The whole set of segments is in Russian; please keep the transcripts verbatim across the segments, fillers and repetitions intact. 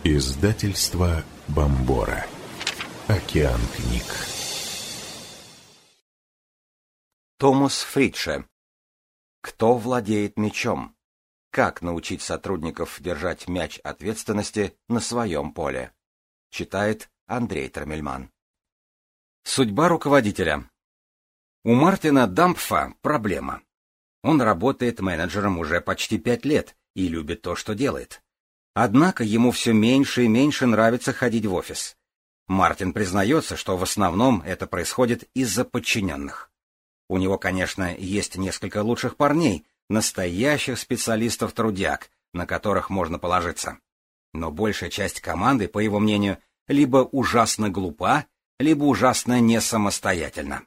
Издательство Бомбора. Океан книг. Томас Фридше. Кто владеет мячом? Как научить сотрудников держать мяч ответственности на своем поле? Читает Андрей Трамельман. Судьба руководителя. У Мартина Дампфа проблема. Он работает менеджером уже почти пять лет и любит то, что делает. Однако ему все меньше и меньше нравится ходить в офис. Мартин признается, что в основном это происходит из-за подчиненных. У него, конечно, есть несколько лучших парней, настоящих специалистов-трудяг, на которых можно положиться. Но большая часть команды, по его мнению, либо ужасно глупа, либо ужасно несамостоятельна.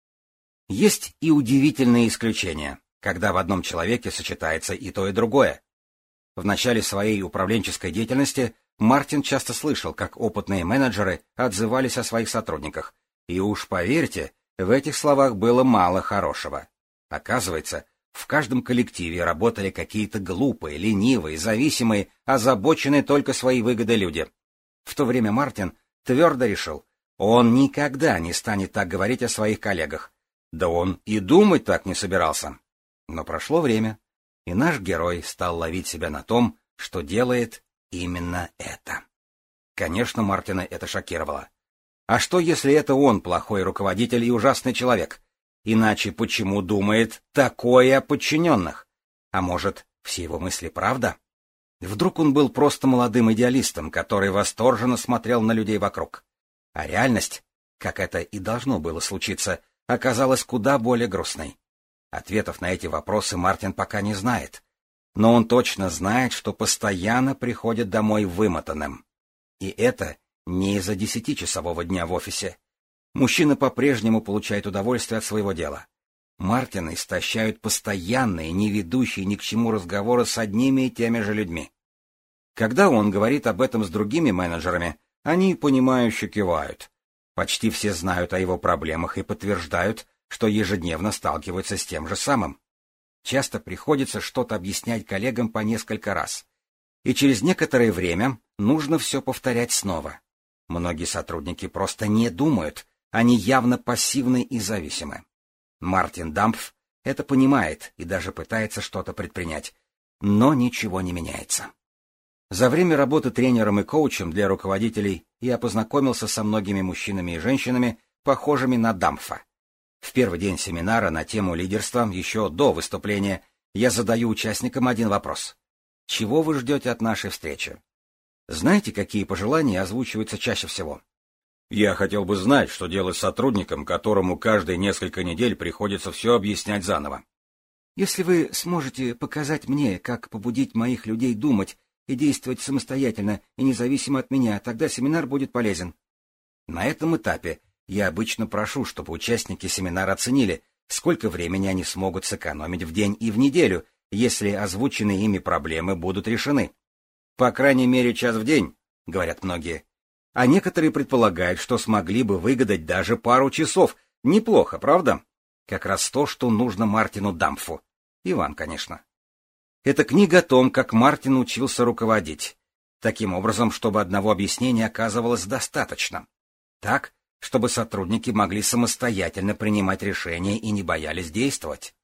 Есть и удивительные исключения, когда в одном человеке сочетается и то, и другое. В начале своей управленческой деятельности Мартин часто слышал, как опытные менеджеры отзывались о своих сотрудниках, и уж поверьте, в этих словах было мало хорошего. Оказывается, в каждом коллективе работали какие-то глупые, ленивые, зависимые, озабоченные только своей выгодой люди. В то время Мартин твердо решил, он никогда не станет так говорить о своих коллегах. Да он и думать так не собирался. Но прошло время, и наш герой стал ловить себя на том, что делает именно это. Конечно, Мартина это шокировало. А что, если это он плохой руководитель и ужасный человек? Иначе почему думает такое о подчиненных? А может, все его мысли правда? Вдруг он был просто молодым идеалистом, который восторженно смотрел на людей вокруг. А реальность, как это и должно было случиться, оказалась куда более грустной. Ответов на эти вопросы Мартин пока не знает. Но он точно знает, что постоянно приходит домой вымотанным. И это не из-за десятичасового дня в офисе. Мужчина по-прежнему получает удовольствие от своего дела. Мартина истощают постоянные, не ведущие ни к чему разговоры с одними и теми же людьми. Когда он говорит об этом с другими менеджерами, они понимающе кивают. Почти все знают о его проблемах и подтверждают, что ежедневно сталкиваются с тем же самым. Часто приходится что-то объяснять коллегам по несколько раз. И через некоторое время нужно все повторять снова. Многие сотрудники просто не думают, они явно пассивны и зависимы. Мартин Дампф это понимает и даже пытается что-то предпринять, но ничего не меняется. За время работы тренером и коучем для руководителей я познакомился со многими мужчинами и женщинами, похожими на Дампфа. В первый день семинара на тему лидерства, еще до выступления, я задаю участникам один вопрос. Чего вы ждете от нашей встречи? Знаете, какие пожелания озвучиваются чаще всего? Я хотел бы знать, что делать с сотрудником, которому каждые несколько недель приходится все объяснять заново. Если вы сможете показать мне, как побудить моих людей думать и действовать самостоятельно и независимо от меня, тогда семинар будет полезен. На этом этапе я обычно прошу, чтобы участники семинара оценили, сколько времени они смогут сэкономить в день и в неделю, если озвученные ими проблемы будут решены. По крайней мере, час в день, говорят многие. А некоторые предполагают, что смогли бы выгадать даже пару часов. Неплохо, правда? Как раз то, что нужно Мартину Дампфу. И вам, конечно. Это книга о том, как Мартин учился руководить. Таким образом, чтобы одного объяснения оказывалось достаточно. Так, чтобы сотрудники могли самостоятельно принимать решения и не боялись действовать.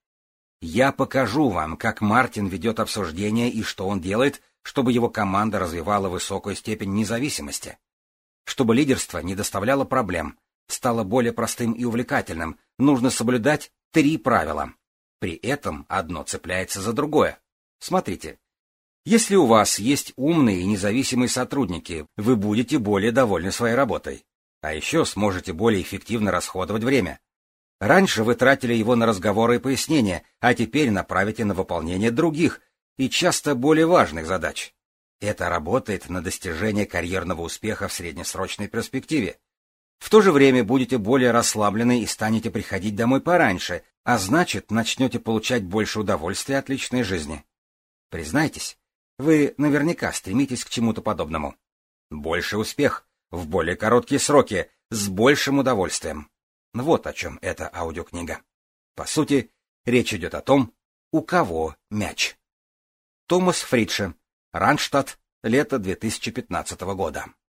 Я покажу вам, как Мартин ведет обсуждение и что он делает, чтобы его команда развивала высокую степень независимости. Чтобы лидерство не доставляло проблем, стало более простым и увлекательным, нужно соблюдать три правила. При этом одно цепляется за другое. Смотрите. Если у вас есть умные и независимые сотрудники, вы будете более довольны своей работой. А еще сможете более эффективно расходовать время. Раньше вы тратили его на разговоры и пояснения, а теперь направите на выполнение других и часто более важных задач. Это работает на достижение карьерного успеха в среднесрочной перспективе. В то же время будете более расслаблены и станете приходить домой пораньше, а значит, начнете получать больше удовольствия от личной жизни. Признайтесь, вы наверняка стремитесь к чему-то подобному. Больший успех в более короткие сроки, с большим удовольствием. Вот о чем эта аудиокнига. По сути, речь идет о том, у кого мяч. Томас Фридше. Ранштадт, Лето две тысячи пятнадцатого года.